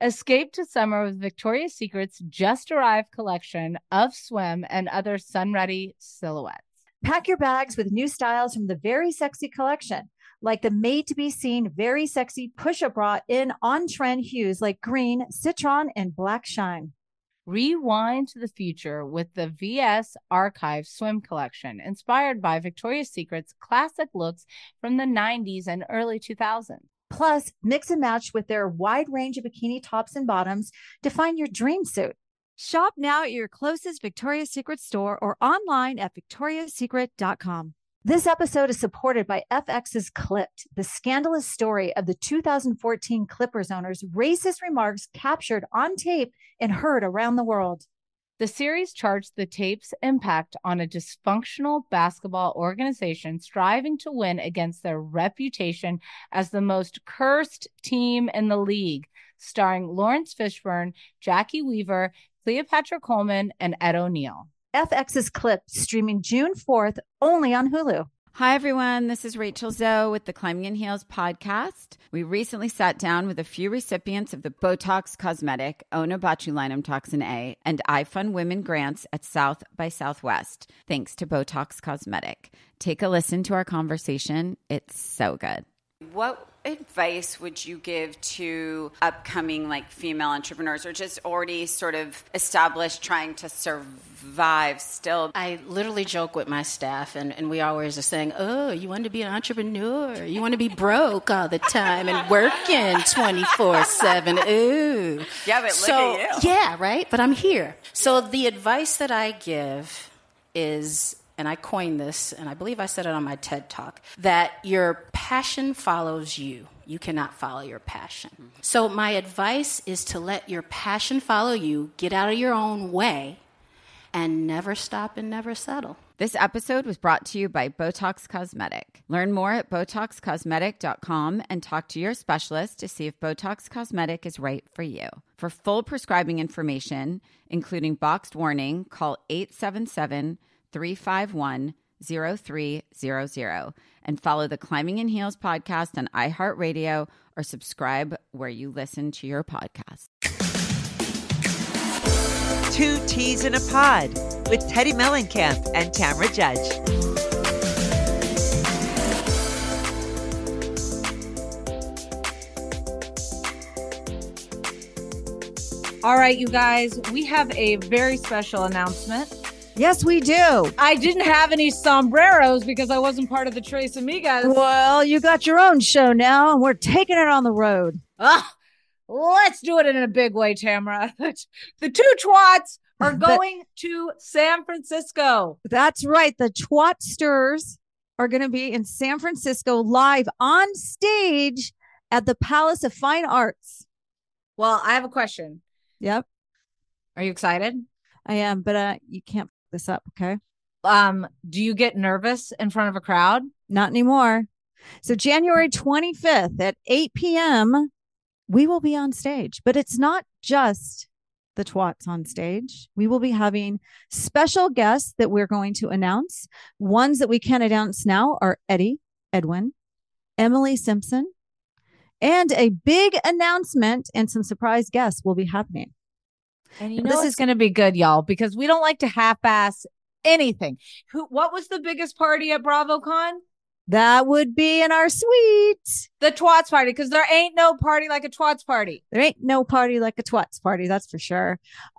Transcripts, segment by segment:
Escape to summer with Victoria's Secret's just arrived collection of swim and other sun-ready silhouettes. Pack your bags with new styles from the Very Sexy collection, like the made-to-be-seen Very Sexy push-up bra in on-trend hues like green, citron, and black shine. Rewind to the future with the VS Archive swim collection, inspired by Victoria's Secret's classic looks from the 90s and early 2000s. Plus, mix and match with their wide range of bikini tops and bottoms to find your dream suit. Shop now at your closest Victoria's Secret store or online at victoriassecret.com. This episode is supported by FX's Clipped, the scandalous story of the 2014 Clippers owner's racist remarks captured on tape and heard around the world. The series charts the tape's impact on a dysfunctional basketball organization striving to win against their reputation as the most cursed team in the league, starring Lawrence Fishburne, Jackie Weaver, Cleopatra Coleman, and Ed O'Neill. FX's Clipped, streaming June 4th, only on Hulu. Hi, everyone. This is Rachel Zoe with the Climbing in Heels podcast. We recently sat down with a few recipients of the Botox Cosmetic, Onabotulinum Toxin A, and iFund Women grants at South by Southwest, thanks to Botox Cosmetic. Take a listen to our conversation. It's so good. What advice would you give to upcoming female entrepreneurs or just already sort of established trying to survive still? I literally joke with my staff and we always are saying, oh, you want to be an entrepreneur? You want to be broke all the time and working 24/7. Ooh. Yeah, but look at you. Yeah, right? But I'm here. So the advice that I give is, and I coined this, and I believe I said it on my TED Talk, that your passion follows you. You cannot follow your passion. Mm-hmm. So my advice is to let your passion follow you, get out of your own way, and never stop and never settle. This episode was brought to you by Botox Cosmetic. Learn more at BotoxCosmetic.com and talk to your specialist to see if Botox Cosmetic is right for you. For full prescribing information, including boxed warning, call 877-351-0300 and follow the Climbing in Heels podcast on iHeartRadio or subscribe where you listen to your podcast. Two Teas in a Pod with Teddy Mellencamp and Tamra Judge. All right, you guys, we have a very special announcement. Yes, we do. I didn't have any sombreros because I wasn't part of the Tres Amigas. Well, you got your own show now, and we're taking it on the road. Let's do it in a big way, Tamra. The two twats are going to San Francisco. That's right. The Twatsters are going to be in San Francisco live on stage at the Palace of Fine Arts. Well, I have a question. Yep. Are you excited? I am, but you can't fuck this up, okay? Do you get nervous in front of a crowd? Not anymore. So January 25th at 8 p.m., we will be on stage. But it's not just the Twats on stage. We will be having special guests that we're going to announce. Ones that we can announce now are Eddie, Edwin, Emily Simpson, and a big announcement and some surprise guests will be happening. And this is going to be good, y'all, because we don't like to half-ass anything. What was the biggest party at BravoCon? That would be in our suite. The Twats party, because there ain't no party like a Twats party. There ain't no party like a Twats party, that's for sure.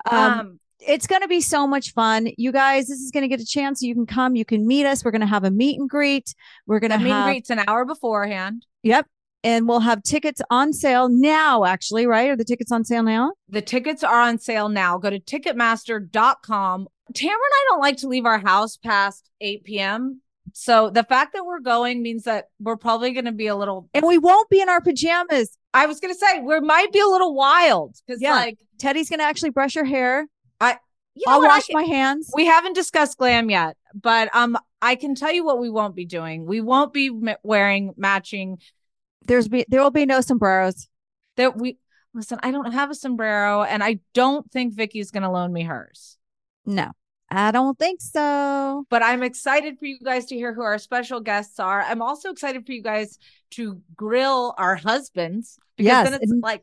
It's going to be so much fun. You guys, this is going to get a chance. You can come. You can meet us. We're going to have a meet and greet. We're going to meet and greet's an hour beforehand. Yep. And we'll have tickets on sale now, actually, right? Are the tickets on sale now? The tickets are on sale now. Go to Ticketmaster.com. Tamara and I don't like to leave our house past 8 p.m. So the fact that we're going means that we're probably going to be a little... And we won't be in our pajamas. I was going to say, we might be a little wild. Because Teddy's going to actually brush her hair. I'll wash my hands. We haven't discussed glam yet. But I can tell you what we won't be doing. We won't be wearing matching... There will be no sombreros. Listen, I don't have a sombrero, and I don't think Vicky's going to loan me hers. No, I don't think so. But I'm excited for you guys to hear who our special guests are. I'm also excited for you guys to grill our husbands. Because then it's like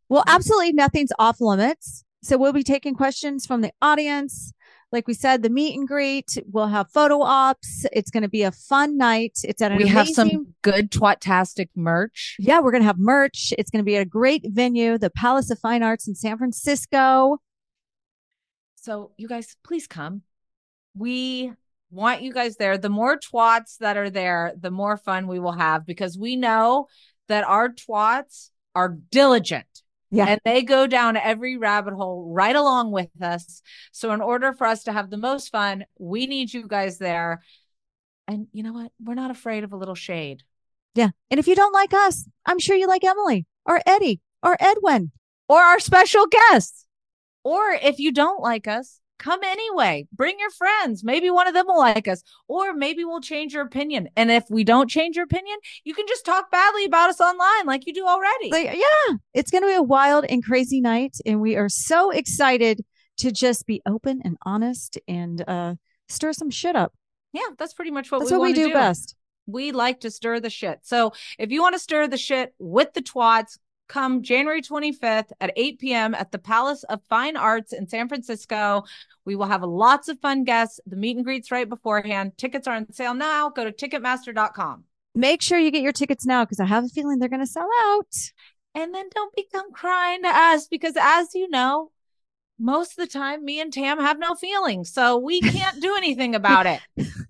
Well, absolutely nothing's off limits. So we'll be taking questions from the audience. Like we said, the meet and greet, we'll have photo ops. It's going to be a fun night. It's at an We amazing... have some good twat-tastic merch. Yeah, we're going to have merch. It's going to be at a great venue, the Palace of Fine Arts in San Francisco. So you guys, please come. We want you guys there. The more twats that are there, the more fun we will have, because we know that our twats are diligent. Yeah. And they go down every rabbit hole right along with us. So in order for us to have the most fun, we need you guys there. And you know what? We're not afraid of a little shade. Yeah. And if you don't like us, I'm sure you like Emily or Eddie or Edwin or our special guests. Or if you don't like us, come anyway. Bring your friends. Maybe one of them will like us, or maybe we'll change your opinion. And if we don't change your opinion, you can just talk badly about us online like you do already. Yeah, it's going to be a wild and crazy night. And we are so excited to just be open and honest and stir some shit up. Yeah, that's pretty much what that's we what want we to do best. We like to stir the shit. So if you want to stir the shit with the twats, come January 25th at 8 p.m. at the Palace of Fine Arts in San Francisco. We will have lots of fun guests. The meet and greets right beforehand. Tickets are on sale now. Go to Ticketmaster.com. Make sure you get your tickets now, because I have a feeling they're going to sell out. And then don't become crying to us, because as you know, most of the time, me and Tam have no feelings. So we can't do anything about it.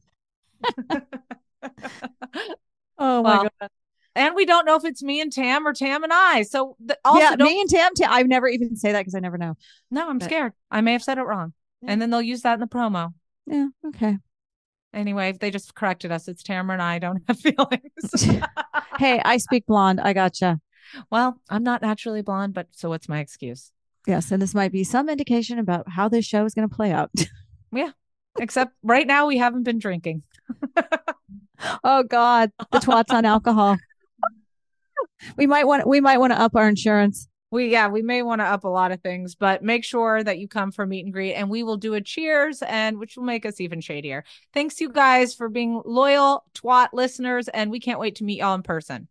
Oh, my God. And we don't know if it's me and Tam or Tam and I. So me and Tam. I never even say that because I never know. No, I'm scared. I may have said it wrong. Yeah. And then they'll use that in the promo. Yeah. Okay. Anyway, if they just corrected us, it's Tamara and I don't have feelings. Hey, I speak blonde. I gotcha. Well, I'm not naturally blonde, but so what's my excuse? Yes. And this might be some indication about how this show is going to play out. Yeah. Except right now we haven't been drinking. Oh God. The twats on alcohol. We might want to up our insurance. We may want to up a lot of things, but make sure that you come for meet and greet, and we will do a cheers, and which will make us even shadier. Thanks you guys for being loyal twat listeners, and we can't wait to meet y'all in person.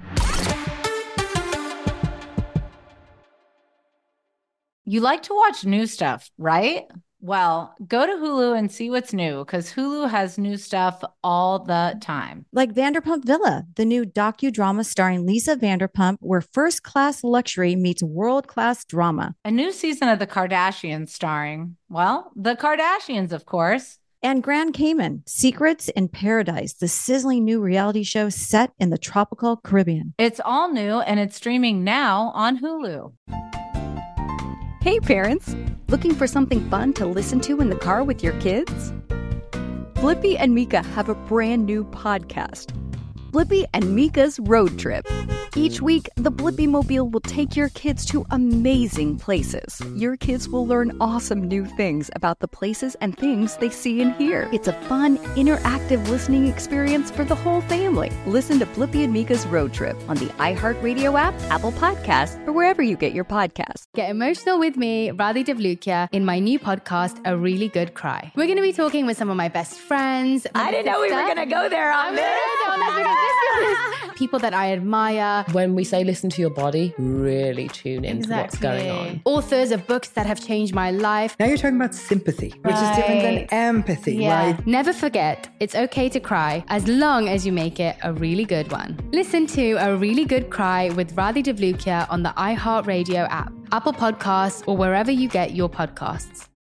You like to watch new stuff, right? Well, go to Hulu and see what's new, because Hulu has new stuff all the time. Like Vanderpump Villa, the new docudrama starring Lisa Vanderpump, where first-class luxury meets world-class drama. A new season of The Kardashians starring, well, the Kardashians, of course. And Grand Cayman, Secrets in Paradise, the sizzling new reality show set in the tropical Caribbean. It's all new, and it's streaming now on Hulu. Hey parents, looking for something fun to listen to in the car with your kids? Blippi and Mika have a brand new podcast, Blippi and Mika's Road Trip. Each week, the Blippi Mobile will take your kids to amazing places. Your kids will learn awesome new things about the places and things they see and hear. It's a fun, interactive listening experience for the whole family. Listen to Blippi and Mika's Road Trip on the iHeartRadio app, Apple Podcasts, or wherever you get your podcasts. Get emotional with me, Radhi Devlukia, in my new podcast, A Really Good Cry. We're going to be talking with some of my best friends. I didn't know we were going to go there on this. People that I admire. When we say listen to your body, really tune into what's going on. Authors of books that have changed my life. Now you're talking about sympathy, which is different than empathy, right? Never forget, it's okay to cry as long as you make it a really good one. Listen to A Really Good Cry with Radhi Devlukia on the iHeartRadio app, Apple Podcasts, or wherever you get your podcasts.